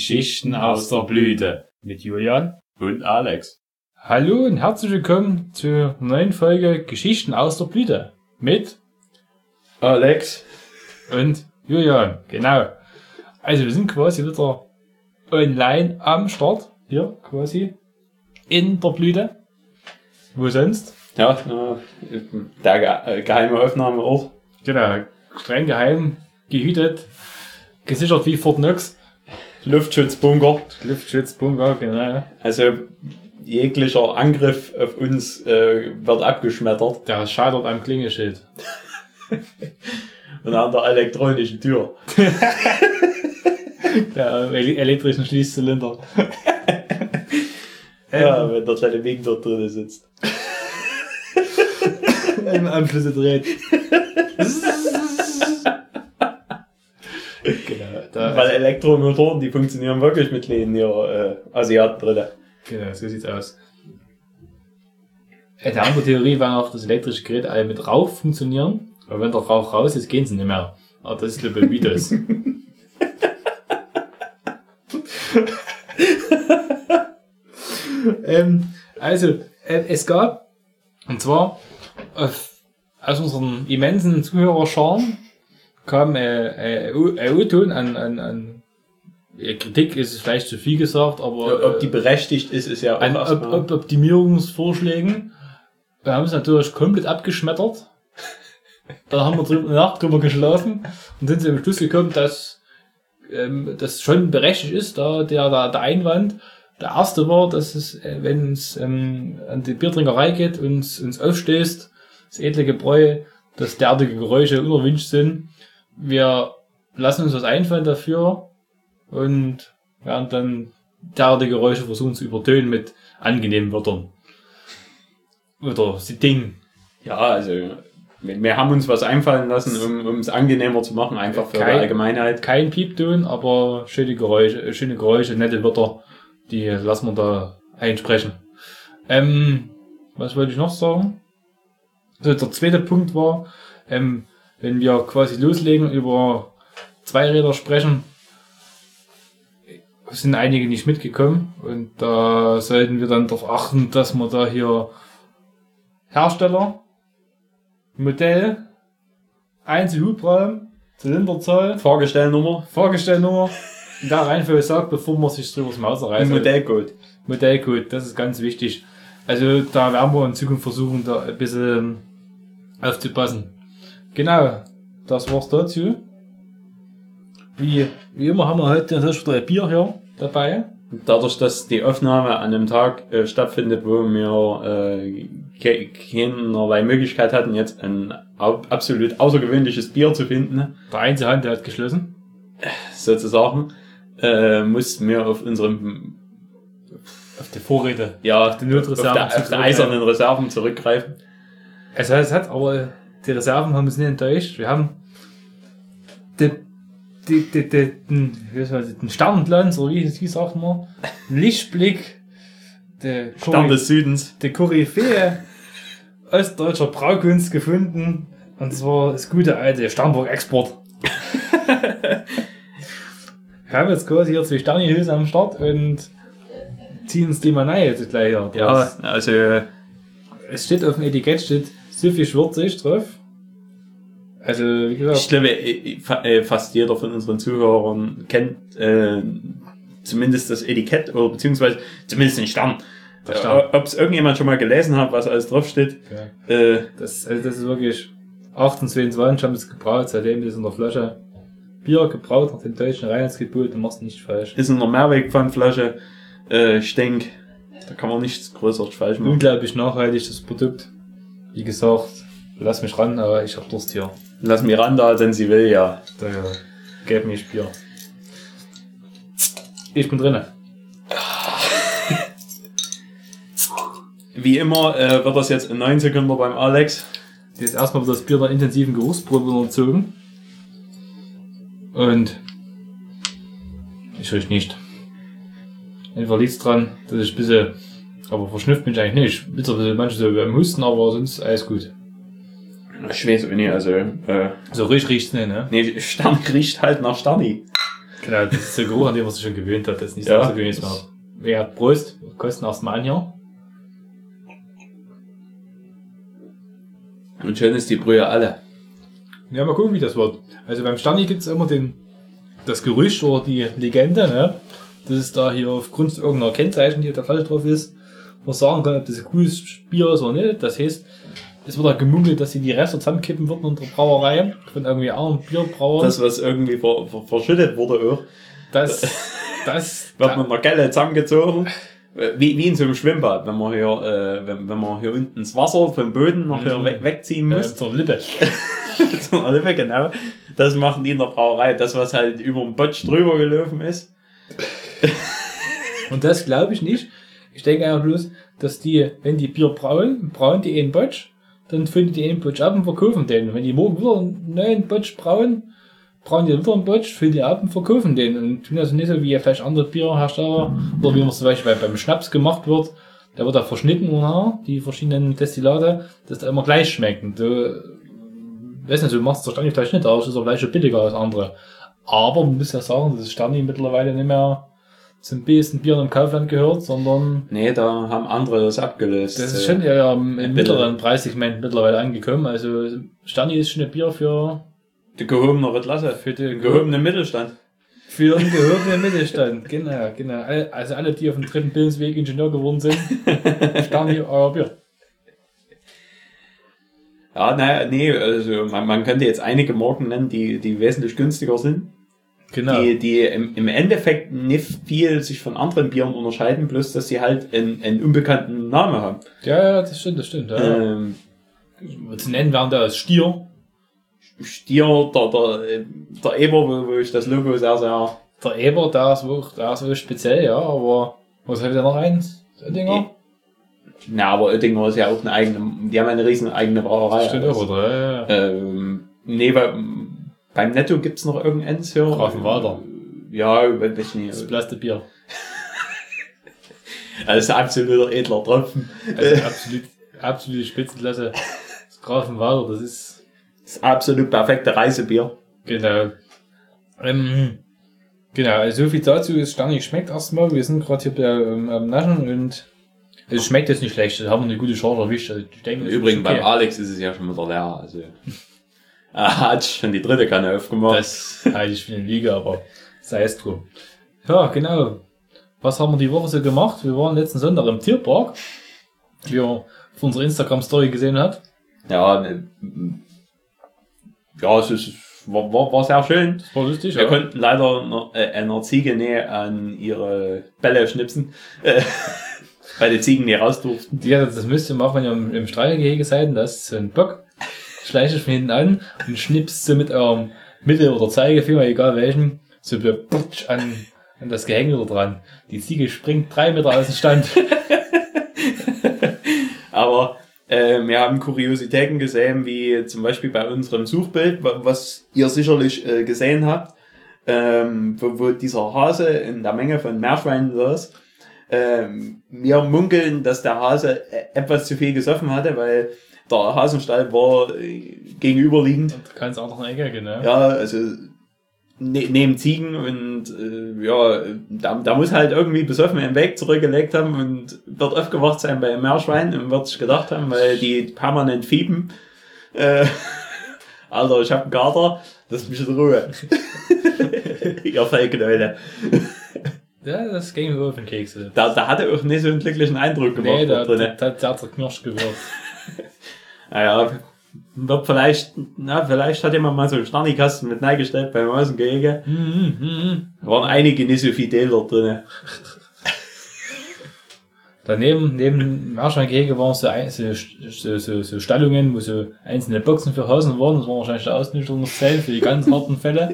Geschichten aus der Blüte mit Julian und Alex. Hallo und herzlich willkommen zur neuen Folge Geschichten aus der Blüte mit Alex und Julian. Genau. Also wir sind quasi wieder online am Start. Hier quasi in der Blüte. Wo sonst? Ja, der geheime Aufnahmeort. Genau. Streng geheim, gehütet, gesichert wie Fort Knox. Luftschutzbunker. Luftschutzbunker, genau. Also jeglicher Angriff auf uns wird abgeschmettert. Der scheitert am Klingelschild. Und an der elektronischen Tür. Der elektrischen Schließzylinder. Ja, wenn der Television dort drin sitzt. Anschlüsse dreht. Genau, weil Elektromotoren, die funktionieren wirklich mit Lehnen hier Asiaten drin. Genau, so sieht's aus. Die andere Theorie war noch, dass elektrische Geräte alle mit Rauch funktionieren. Aber wenn der Rauch raus ist, gehen sie nicht mehr. Aber das ist glaube ich Mythos. Es gab, und zwar aus unseren immensen Zuhörerscharen kam ein O-Ton an Kritik ist es vielleicht zu viel gesagt, aber ob die berechtigt ist, ist ja auch an Optimierungsvorschlägen. Wir haben es natürlich komplett abgeschmettert. Da haben wir drüber geschlafen und sind zu dem Schluss gekommen, dass das schon berechtigt ist, da der Einwand. Der erste war, dass es, wenn es an die Biertrinkerei geht und uns aufstößt, das edle Gebräu, dass derartige Geräusche unerwünscht sind. Wir lassen uns was einfallen dafür und werden dann derartige Geräusche versuchen zu übertönen mit angenehmen Wörtern. Oder Ding. Ja, also wir haben uns was einfallen lassen, um es angenehmer zu machen, einfach für die Allgemeinheit. Kein Piepton, aber schöne Geräusche, nette Wörter, die lassen wir da einsprechen. Was wollte ich noch sagen? Also der zweite Punkt war, wenn wir quasi loslegen, über Zweiräder sprechen, sind einige nicht mitgekommen und da sollten wir dann darauf achten, dass wir da hier Hersteller, Modell, Einzelhubraum, Zylinderzahl, Fahrgestellnummer, da Reihenfolge sagt, bevor man sich drüber das Maus reißt. Modellcode, das ist ganz wichtig. Also da werden wir in Zukunft versuchen, da ein bisschen aufzupassen. Genau, das war's dazu. Wie immer haben wir heute natürlich wieder ein Bier hier dabei. Dadurch, dass die Aufnahme an einem Tag stattfindet, wo wir keinerlei Möglichkeit hatten, jetzt ein absolut außergewöhnliches Bier zu finden. Der Einzelhandel hat geschlossen. Sozusagen. Mussten wir auf die Vorräte. Ja, auf die Notreserven. Auf die eisernen Reserven zurückgreifen. Also es hat, aber die Reserven haben uns nicht enttäuscht. Wir haben den Sternenglanz, oder wie sagt man, Lichtblick, Stern des Südens, die Koryphäe ostdeutscher Braukunst gefunden, und zwar das gute alte Sternburg Export. Wir haben jetzt quasi hier 2 Sternihülsen am Start und ziehen uns die mal rein jetzt gleich. Ja, also es steht auf dem Etikett, so viel Schwarzig drauf. Also, wie gesagt. Ich glaube, fast jeder von unseren Zuhörern kennt zumindest das Etikett oder beziehungsweise zumindest den Stern. Ob es irgendjemand schon mal gelesen hat, was alles draufsteht. Ja. Das ist wirklich 1822 haben wir es gebraut, seitdem ist in der Flasche Bier gebraut nach dem deutschen Reinheitsgebot, du machst nicht falsch. Ist in einer Mehrwegpfandflasche, ich denke, da kann man nichts Größeres falsch machen. Unglaublich nachhaltig, das Produkt. Wie gesagt, lass mich ran, aber ich hab Durst hier. Lass mich ran da, denn sie will ja. Daher, gib mir Bier. Ich bin drinnen. Wie immer wird das jetzt in 9 Sekunden beim Alex. Jetzt erstmal wird das Bier der intensiven Geruchsprobe unterzogen. Und ich riech nicht. Einfach liegt's dran, dass ich ein bisschen, aber verschnüfft bin ich eigentlich nicht. Ist ein bisschen manche so beim Husten, aber sonst alles gut. Ich weiß auch nicht, also so richtig riecht's nicht, ne? Nee, Stern riecht halt nach Sterni. Genau, das ist der Geruch, an den man sich schon gewöhnt hat. Das ist nicht so Ja. gewöhnlich mehr. Ja, Prost. Wir kosten erstmal an hier. Und schön ist die Brühe alle. Ja, mal gucken, wie das wird. Also beim Sterni gibt's immer das Gerücht oder die Legende, ne? Dass es da hier aufgrund irgendeiner Kennzeichen, die auf der Flasche drauf ist, man sagen kann, ob das ein cooles Bier ist oder nicht. Das heißt, es wird da gemunkelt, dass sie die Reste zusammenkippen würden in der Brauerei von irgendwie anderen Bierbrauern. Das, was irgendwie verschüttet wurde auch. Das Wird mit einer Gelle zusammengezogen. Wie in so einem Schwimmbad, wenn man hier unten das Wasser vom Boden noch hier wegziehen muss. zur Lippe. Zur Lippe, genau. Das machen die in der Brauerei. Das, was halt über den Botsch drüber gelaufen ist. Und das glaube ich nicht. Ich denke einfach bloß, dass die, wenn die Bier brauen die einen Botsch, dann füllen die einen Botsch ab und verkaufen den. Und wenn die morgen wieder einen neuen Botsch brauen die wieder einen Botsch, füllen die ab und verkaufen den. Und tun das nicht so wie vielleicht andere Bierhersteller, oder wie man zum Beispiel beim Schnaps gemacht wird. Da wird da verschnitten, die verschiedenen Destillate, dass da immer gleich schmeckt. Und du, weiß nicht, du machst das Sterni vielleicht nicht, aber es ist auch gleich schon billiger als andere. Aber man muss ja sagen, dass das Sterni mittlerweile nicht mehr zum besten Bier im Kaufland gehört, sondern... Nee, da haben andere das abgelöst. Das ist schon ja im mittleren Preissegment mittlerweile angekommen. Also Sterni ist schon ein Bier für... Die gehobene Klasse. Für den gehobenen Mittelstand. Für den gehobenen Mittelstand, genau. Also alle, die auf dem dritten Bildungsweg Ingenieur geworden sind, Sterni, euer Bier. Ja, naja, nee, also man könnte jetzt einige Marken nennen, die wesentlich günstiger sind. Genau. Die im Endeffekt nicht viel sich von anderen Bieren unterscheiden, bloß dass sie halt einen unbekannten Namen haben. Ja, das stimmt. Ja. Zu nennen wären da Stier. Stier, der Eber, wo ich das Logo sehr, sehr... Der Eber, der ist wohl speziell, ja, aber was hat der noch eins? Oettinger? Na, aber Oettinger ist ja auch eine eigene, die haben eine riesen eigene Brauerei. Stimmt auch, oder? Ja. Nee, beim Netto gibt's noch irgendeins hier. Grafenwalder. Ja, weiß ich nicht. Das beste Bier. Das ist ein absoluter edler Tropfen. Also absolute Spitzenklasse. Das Grafenwalder, das ist absolut perfekte Reisebier. Genau. Genau, also so viel dazu. Es Sterni schmeckt erstmal. Wir sind gerade hier am Naschen und es schmeckt jetzt nicht schlecht. Da haben wir eine gute Chance erwischt. Also ich denke, Übrigens, okay. beim Alex ist es ja schon wieder leer. Also, er hat schon die dritte Kanne aufgemacht. Das halte ich für eine Lüge, aber sei es drum. Ja, genau. Was haben wir die Woche so gemacht? Wir waren letzten Sonntag im Tierpark, wie ihr auf unserer Instagram-Story gesehen habt. Ja, es war sehr schön. Das war lustig, Wir konnten leider einer Ziege näher an ihre Bälle schnipsen, weil die Ziegen nicht raus durften. Ja, das müsst ihr machen, wenn ihr im Streichelgehege seid. Da ist so ein Bock, schleicht euch von hinten an und schnippst so mit eurem Mittel- oder Zeigefinger, egal welchen, so an das Gehänge da dran. Die Ziege springt 3 Meter aus dem Stand. Aber wir haben Kuriositäten gesehen, wie zum Beispiel bei unserem Suchbild, was ihr sicherlich gesehen habt, wo dieser Hase in der Menge von Meerschweinen saß. Wir munkeln, dass der Hase etwas zu viel gesoffen hatte, weil der Hasenstall war gegenüberliegend. Und ganz auch noch eine Ecke, genau. Ja, also neben Ziegen und da muss halt irgendwie besoffen einen Weg zurückgelegt haben und wird aufgewacht sein bei einem Meerschwein und wird sich gedacht haben, weil die permanent fiepen. Alter, ich hab einen Kater, lass mich in Ruhe. Ihr Fellknäule. Ja, das ging mir auf den Keks. Da hatte auch nicht so einen glücklichen Eindruck gemacht. Nee, da hat der zerknirscht gewirkt. Naja, wird vielleicht hat jemand mal so einen Sterni-Kasten mit reingestellt beim Außengehege. Da waren einige nicht so fidel dort drin. Daneben, neben dem Meerschweingehege waren so Stallungen, wo so einzelne Boxen für Hasen waren. Das war wahrscheinlich der Ausnüchterungszelt für die ganz harten Fälle.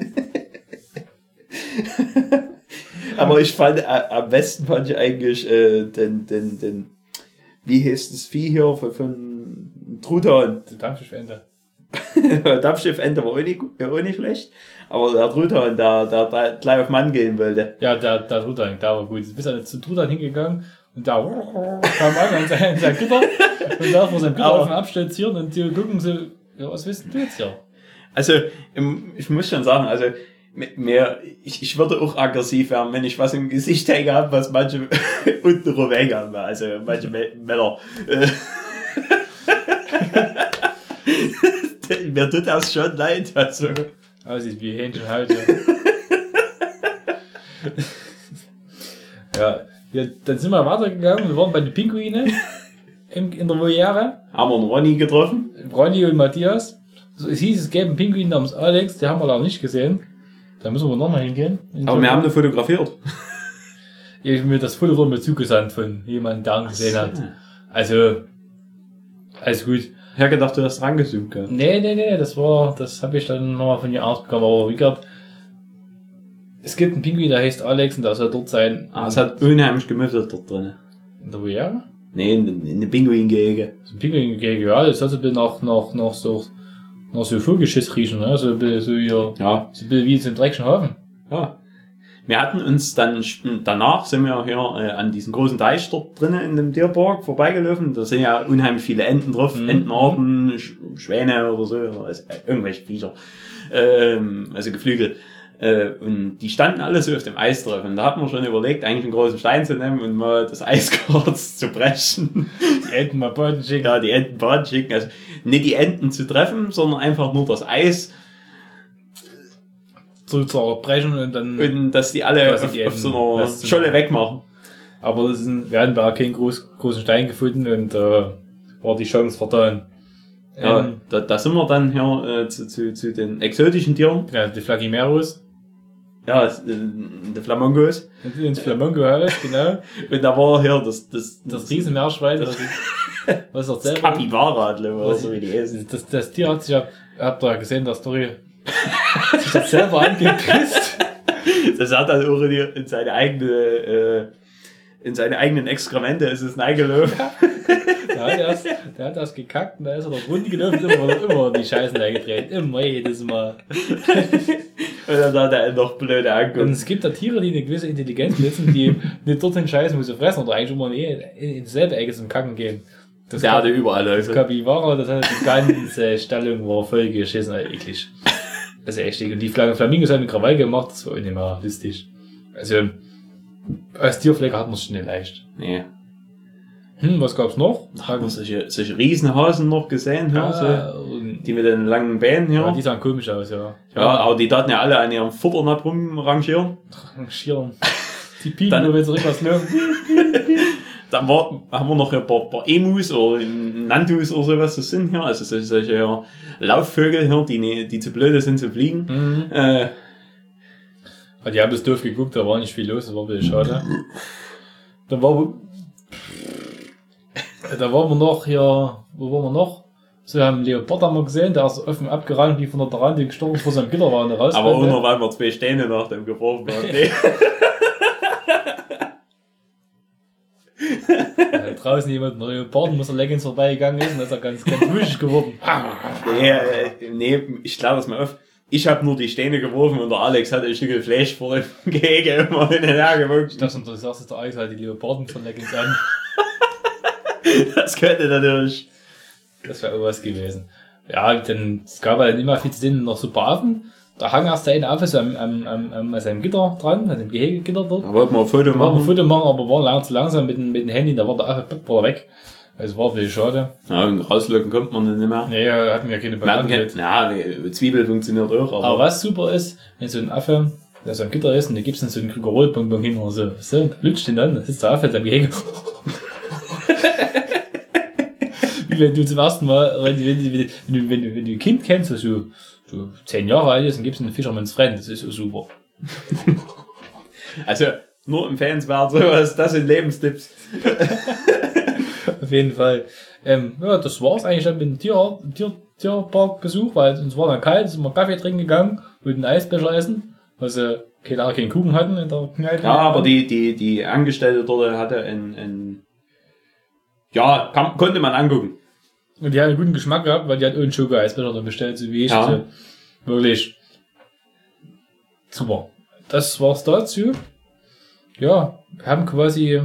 Aber ich fand, am besten fand ich eigentlich den wie heißt das Vieh hier von Truthahn? Die Dampfschiffente. Dampfschiffente war auch nicht schlecht. Aber der Truthahn, der gleich auf Mann gehen wollte. Ja, der Truthahn, der war gut. Du bist dann zum Truthahn hingegangen und da kam an sein Gitter und da vor seinem Gitter auf den abstürzieren und die gucken so, ja, was willst du jetzt hier? Also, ich muss schon sagen, also, Ich würde auch aggressiv werden, wenn ich was im Gesicht hängen habe, was manche unten rum hängen haben. Also manche Männer. Mir tut das schon leid. Also. Aussieht wie Hähnchenhaut. Ja, dann sind wir weitergegangen. Wir waren bei den Pinguinen in der Voliere. Haben wir einen Ronny getroffen? Ronny und Matthias. So, es hieß, es gäbe einen Pinguin namens Alex, den haben wir leider nicht gesehen. Da müssen wir nochmal hingehen. Aber wir haben den fotografiert. Mir das Foto wurde mir zugesandt von jemandem, der ihn gesehen hat. Also, alles gut. Ich habe gedacht, du hast rangezoomt, gell? Nee, das habe ich dann nochmal von ihr ausbekommen, aber wie gesagt, es gibt einen Pinguin, der heißt Alex und der soll dort sein. Es hat unheimlich gemüffelt dort drin. In der Voliere? Nee, in der Pinguin-Gehege. So ein Pinguin-Gehege, ja, das hat so ein bisschen nach so Vogelschiss riechen, ne? So ein bisschen wie so ein dreckischen Hafen. Ja. Wir hatten uns dann, danach sind wir hier an diesem großen Teich dort drinnen in dem Tierpark vorbeigelaufen. Da sind ja unheimlich viele Enten drauf, Entenarten, Schwäne oder so, oder irgendwelche Viecher, also Geflügel. Und die standen alle so auf dem Eis drauf. Und da hat man schon überlegt, eigentlich einen großen Stein zu nehmen und mal das Eis kurz zu brechen. Die Enten mal Boden schicken. Ja, die Enten Boden schicken. Also nicht die Enten zu treffen, sondern einfach nur das Eis zu zerbrechen und dann. Und dass die alle auf so einer Scholle wegmachen. Aber wir hatten da keinen großen Stein gefunden und war die Chance vertan. Ja, da sind wir dann hier zu den exotischen Tieren. Ja, die Flagimeros. Ja, die Flamingos. Ins Flamingo-Haus, genau. Und da war hier das Riesenmeerschwein. Was er selber. Capybara, oder so wie die heißen. Das Tier hat sich, habt ihr gesehen, der Story, sich das selber angepisst. Das hat dann auch in seine eigenen Exkremente ist es eingelaufen. Der hat das gekackt und da ist er doch Runde gelaufen, immer die Scheißen eingedreht. Immer jedes Mal. Und dann hat er noch blöde angeguckt. Und es gibt da Tiere, die eine gewisse Intelligenz besitzen, die nicht dort den Scheißen, wo sie fressen oder eigentlich immer in dieselbe Ecke zum Kacken gehen. Der hatte überall Läufe. Das Capybara, das hat die ganze Stellung war voll geschissen, eklig. Das ist echt eklig. Und die Flamingos haben Krawall gemacht, das war auch nicht mehr lustig. Also, als Tierpfleger hat man es schon nicht leicht. Nee. Was gab's noch? Haben wir solche Riesenhasen noch gesehen, die mit den langen Beinen hier. Ja, die sahen komisch aus, ja. Ja, aber die daten ja alle an ihrem Futternapf rumrangieren. Die piepen nur, wenn sie irgendwas laufen. Dann haben wir noch ein paar Emus oder Nantus oder sowas das sind hier. Also solche Laufvögel hier, die zu blöd sind zu fliegen. Die haben das doof geguckt, da war nicht viel los, das war ein bisschen schade. Da waren wir noch hier, wo waren wir noch? So, wir haben einen Leopard haben wir gesehen, der ist offen abgerannt, wie von der Tarantel gestorben vor seinem Gitter war und raus. Aber auch nur, weil wir 2 Steine nach dem geworfen haben. Nee. Draußen jemand mit Leoparden, muss er Leggings vorbeigegangen ist und ist er ganz wuschig geworden. Nee, ich glaube das mal auf. Ich habe nur die Steine geworfen und der Alex hat ein Stück Fleisch vor dem Gehege immer hin und her gewunken. Ich dachte, du sagst, der Alex hat die Leoparden von Leggings an. Das könnte natürlich. Das wäre irgendwas gewesen. Ja, denn es gab halt immer viel zu sehen, noch so Bafen. Da hang erst der eine Affe so an seinem Gitter dran, an dem Gehegegitter dort. Da wollten wir ein Foto machen. Aber war zu langsam mit dem Handy, da war der Affe weg. Also war ein bisschen schade. Ja, und rauslöcken kommt man nicht mehr. Nee, hatten wir keine Bananen. Ja, Zwiebel funktioniert auch. Aber was super ist, wenn so ein Affe, der so am Gitter ist, und da gibt's dann so einen Krügerrollbonbon hin oder so. So, lutscht den dann, da sitzt der Affe in seinem Gehege. Wie wenn du zum ersten Mal, wenn du ein Kind kennst, das so 10 Jahre alt ist, dann gibst du einen Fisherman's Friend, das ist so super. Also, nur empfehlenswert, sowas, das sind Lebenstipps. Auf jeden Fall. Ja, das war's eigentlich dann mit dem Tierparkbesuch, weil uns war dann kalt, sind wir Kaffee trinken gegangen, wollten einen Eisbecher essen, weil sie keinen Kuchen hatten in der Kneipe. Ja, aber die Angestellte dort hatte konnte man angucken. Und die hat einen guten Geschmack gehabt, weil die hat einen Schoko-Eisbecher dann bestellt, so wie ich. Ja. Also, wirklich super. Das war's dazu. Ja, wir haben quasi,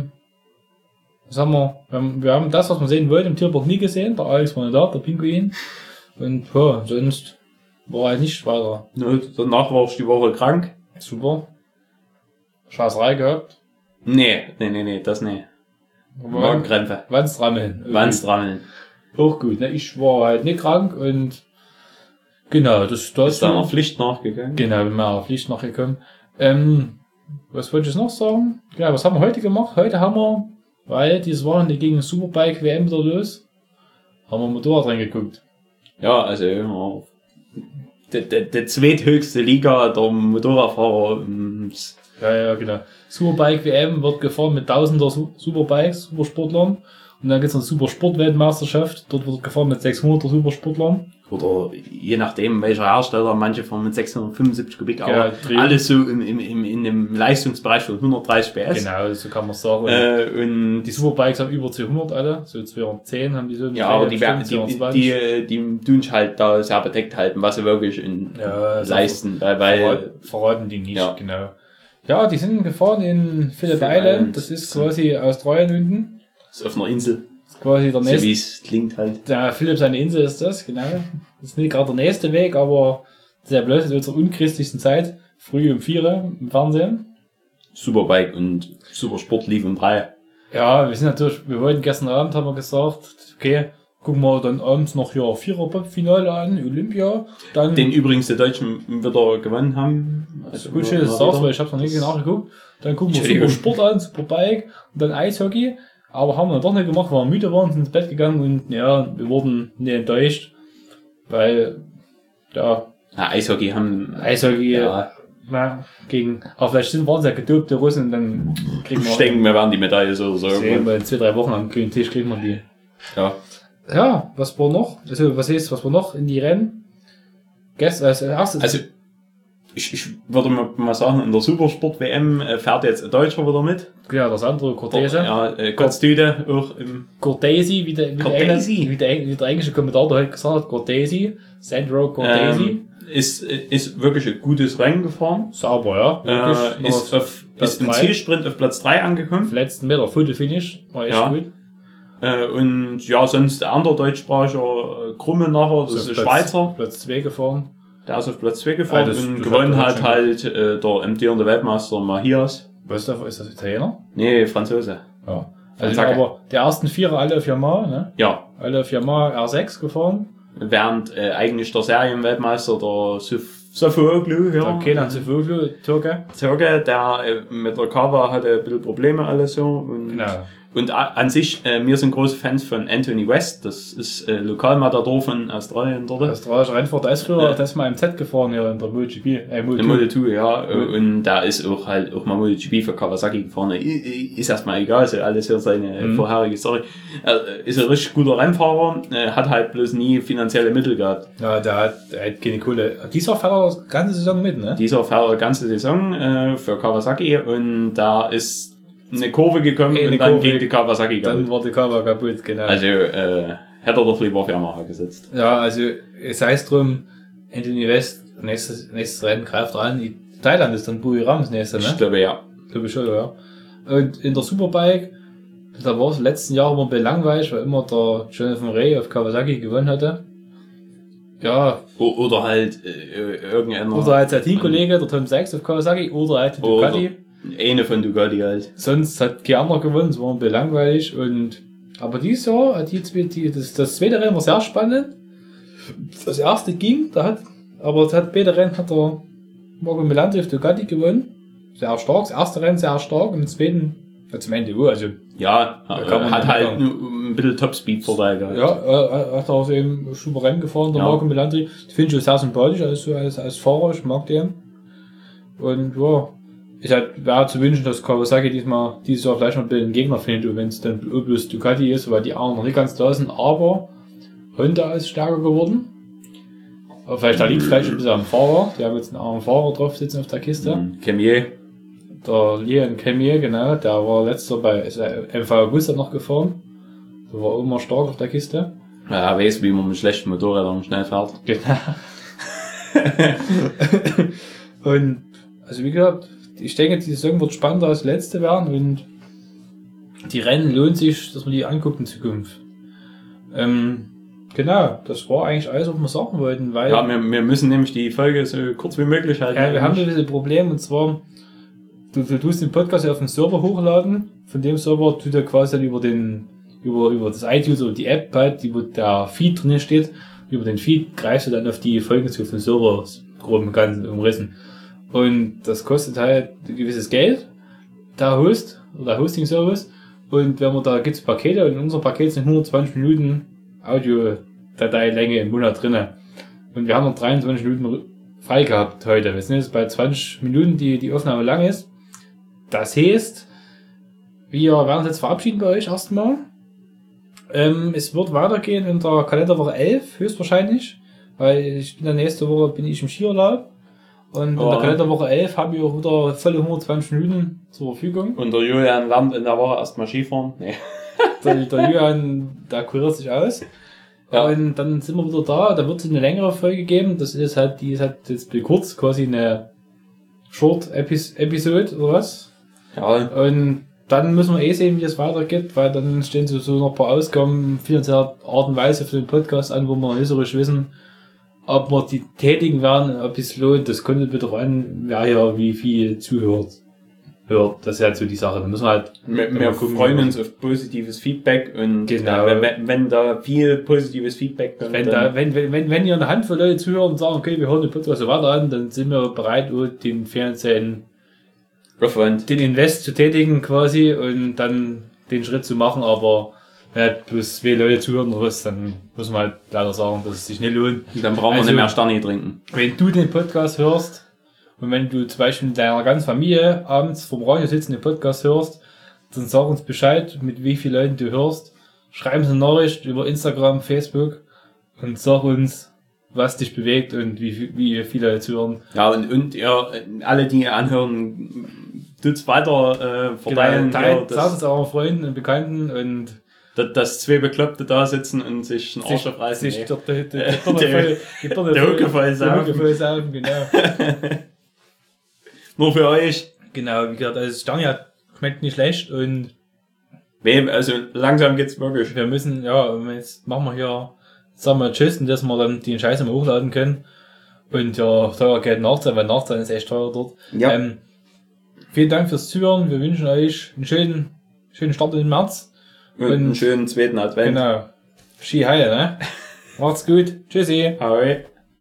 wir haben das, was wir sehen wollten, im Tierpark nie gesehen. Der Alex war nicht da, der Pinguin. Und ja, sonst war halt nicht weiter. Ne, danach war ich die Woche krank. Super. Scheißerei gehabt. Nee, das nee. Magenkrämpfe. Wandstrammeln. Wandstrammeln. Auch gut, ne? Ich war halt nicht krank und genau, das Ist deiner Pflicht nachgegangen? Genau, bin meiner Pflicht nachgekommen. Was wollte ich noch sagen? Genau, was haben wir heute gemacht? Heute haben wir, weil dieses Wochenende gegen Superbike WM wieder los, haben wir Motorrad reingeguckt. Ja, also ja, die zweithöchste Liga der Motorradfahrer. Ja, genau. Superbike WM wird gefahren mit tausender Superbikes, Supersportlern. Und dann gibt es eine Supersport-Weltmeisterschaft. Dort wird gefahren mit 600er Supersportlern. Oder je nachdem, welcher Hersteller, manche fahren mit 675 Kubik, aber Ja, alles so in dem Leistungsbereich von 130 PS. Genau, so kann man sagen. Und die Superbikes haben über 200 alle, so 210 haben die so. ja, aber die tun sich halt da sehr bedeckt halten, was sie wirklich leisten. Weil verraten die nicht, ja. Genau. Ja, die sind gefahren in Phillip Island, das ist quasi Australien unten. Das ist auf einer Insel. Das ist quasi der nächste. So wie es klingt halt. Ja, Philipp seine Insel ist das, genau. Das ist nicht gerade der nächste Weg, aber sehr blöd in unserer unchristlichsten Zeit. Früh um 4 Uhr im Fernsehen. Superbike und Supersport lief um 3. Ja, wir wollten gestern Abend, haben wir gesagt, okay, gucken wir dann abends noch hier Vierer-Pop-Finale an, Olympia. Dann Den übrigens die Deutschen wieder gewonnen haben. Also gut, schön, das sagst, weil ich hab's noch nicht nachgeguckt. Dann gucken wir Supersport an, Superbike und dann Eishockey. Aber haben wir doch nicht gemacht, weil wir müde waren, sind ins Bett gegangen und ja, wir wurden nicht enttäuscht, weil, ja. Eishockey, ja. Gegen, aber vielleicht waren es ja gedopte Russen und dann kriegen wir. Ich denke, wir werden die Medaille so. Sehen wir in 2-3 Wochen am grünen Tisch kriegen wir die. Ja. Ja, was war noch? Also, was war noch in die Rennen? Also, ich würde mal sagen, in der Supersport-WM fährt jetzt ein Deutscher wieder mit. Ja, das andere, Cortese. Ja, Gottsdüde auch im... Cortese, wie der englische Kommentator heute gesagt hat, Cortese, Sandro Cortese. Ist wirklich ein gutes Rennen gefahren. Sauber, ja. Ist im Zielsprint auf Platz 3 angekommen. Letzten Meter, Finish, war echt gut. Und ja, sonst der andere deutschsprachige Krummenacher, das ist Schweizer. Platz 2 gefahren. Der ist auf Platz 2 gefahren und gewonnen hat halt der amtierende Weltmeister Mahias. Was ist das Italiener? Nee, Franzose. Ja. Also aber die ersten 4 alle auf Yamaha, ne? Ja. Alle auf Yamaha R6 gefahren. Während eigentlich der Serienweltmeister der Sofoglou, ja. Der Kenan Sofoglou, Türke, der mit der Kawa hatte ein bisschen Probleme alles so. Und genau. Und an sich, wir sind große Fans von Anthony West, das ist Lokalmatador von Australien dort. Australischer Rennfahrer, der ist früher, der ist mal im Z gefahren hier in der MotoGP. Moto2, ja. Und da ist auch mal MotoGP für Kawasaki gefahren. Ist erstmal egal, ist alles hier seine vorherige Story. Ist ein richtig guter Rennfahrer, hat halt bloß nie finanzielle Mittel gehabt. Ja, der hat keine Kohle. Dieser fährt er die ganze Saison mit, ne? Dieser fährt die ganze Saison für Kawasaki und da ist eine Kurve gekommen und dann ging die Kawasaki kaputt. Dann war die Kawasaki kaputt, genau. Also hätte er doch lieber auf Yamaha gesetzt. Ja, also es heißt drum, Anthony West, nächstes Rennen greift an. Thailand ist dann Buriram das nächste, ne? Ich glaube, ja. Glaube ich schon, ja. Und in der Superbike, da war es im letzten Jahr immer ein bisschen langweilig, weil immer der Jonathan Ray auf Kawasaki gewonnen hatte. Ja. Oder halt irgendeiner. Oder halt sein Teamkollege, der Tom Sachs auf Kawasaki, oder halt Ducati. Eine von Ducati halt. Sonst hat kein anderer gewonnen, es war ein bisschen langweilig. Aber dieses Jahr hat das zweite Rennen war sehr spannend. Das erste ging, aber das beide Rennen hat der Marco Melandri auf Ducati gewonnen. Sehr stark, das erste Rennen sehr stark und im zweiten, zum Ende, also. Ja, hat halt ein bisschen Topspeed-Vorteil gehabt. Ja, hat er auch eben souverän gefahren, der Marco Melandri. Ich finde ich sehr sympathisch als Fahrer, ich mag den. Und ja, wäre zu wünschen, dass Kawasaki dieses Jahr vielleicht mal ein bisschen einen Gegner findet, und wenn es dann bloß Ducati ist, weil die anderen noch nicht ganz da sind, aber Honda ist stärker geworden. Aber vielleicht liegt vielleicht ein bisschen am Fahrer, die haben jetzt einen anderen Fahrer drauf sitzen auf der Kiste. Kemier. Der Leon Kemier, genau, der war letzter bei MV August noch gefahren. Der war immer stark auf der Kiste. Ja, er weiß, wie man mit schlechten Motorrädern schnell fährt. Genau. Und, also wie gesagt, ich denke, die Saison wird spannender als die letzte werden und die Rennen lohnt sich, dass man die anguckt in Zukunft. Genau, das war eigentlich alles, was wir sagen wollten, weil Ja, wir müssen nämlich die Folge so kurz wie möglich halten. wir haben ein bisschen ein Problem, und zwar, du tust den Podcast ja auf den Server hochladen, von dem Server tut er quasi dann über das iTunes oder die App halt, wo der Feed drin steht, über den Feed greifst du dann auf die Folgen zu auf den Server, grob im Ganzen umrissen. Und das kostet halt ein gewisses Geld, der Host oder der Hosting-Service. Und wenn man da gibt's Pakete, und in unserem Paket sind 120 Minuten Audiodateilänge im Monat drinne. Und wir haben noch 23 Minuten frei gehabt heute. Wir sind jetzt bei 20 Minuten, die Aufnahme lang ist. Das heißt, wir werden uns jetzt verabschieden bei euch erstmal. Es wird weitergehen in der Kalenderwoche 11, höchstwahrscheinlich. Weil in der nächsten Woche bin ich im Skiurlaub. Und in der Kalenderwoche 11 haben wir auch wieder volle 120 Minuten zur Verfügung. Und der Julian lernt in der Woche erstmal Skifahren. Nee. Der Julian, der kuriert sich aus. Ja. Und dann sind wir wieder da. Da wird es eine längere Folge geben. Die ist halt jetzt kurz, quasi eine Short-Episode oder was. Ja. Und dann müssen wir sehen, wie es weitergeht, weil dann stehen so noch ein paar Ausgaben finanzieller Art und Weise für den Podcast an, wo wir nicht so richtig wissen, ob wir die tätigen werden, ob es lohnt. Das kommt bitte an, wer hier wie viel zuhört. Das ist halt so die Sache. Da müssen wir halt. Wir freuen uns auf positives Feedback, und genau. Wenn da viel positives Feedback kommt. Wenn ihr eine Handvoll Leute zuhören und sagen, okay, wir hören den Podcast so weiter an, dann sind wir bereit, den finanziellen den Invest zu tätigen quasi und dann den Schritt zu machen, aber wenn halt bloß 2 Leute zuhören oder was, dann müssen wir halt leider sagen, dass es sich nicht lohnt. Und dann brauchen wir nicht mehr Sterni trinken. Wenn du den Podcast hörst und wenn du zum Beispiel mit deiner ganzen Familie abends vorm Radio sitzen den Podcast hörst, dann sag uns Bescheid, mit wie vielen Leuten du hörst. Schreib uns eine Nachricht über Instagram, Facebook und sag uns, was dich bewegt und wie viele Leute zuhören. Ja, und ihr, alle, die ihr anhören, tut's weiter verteilen. Genau, sagt es euren Freunden und Bekannten, und dass 2 Bekloppte da sitzen und sich einen Arsch aufreißen. Sich der Hucke voll saufen. Genau. Nur für euch. Genau, wie gesagt, also Sterni schmeckt nicht schlecht, und also langsam geht's wirklich. wir müssen, jetzt machen wir hier, sagen wir Tschüss, und dass wir dann die Scheiße mal hochladen können. Und ja, teuer Geld nachzahlen, weil nachzahlen ist echt teuer dort. Ja. Vielen Dank fürs Zuhören. Wir wünschen euch einen schönen Start in den März. Und einen schönen zweiten Advent. Genau. Ski heil, ne? Macht's gut. Tschüssi. Ahoi.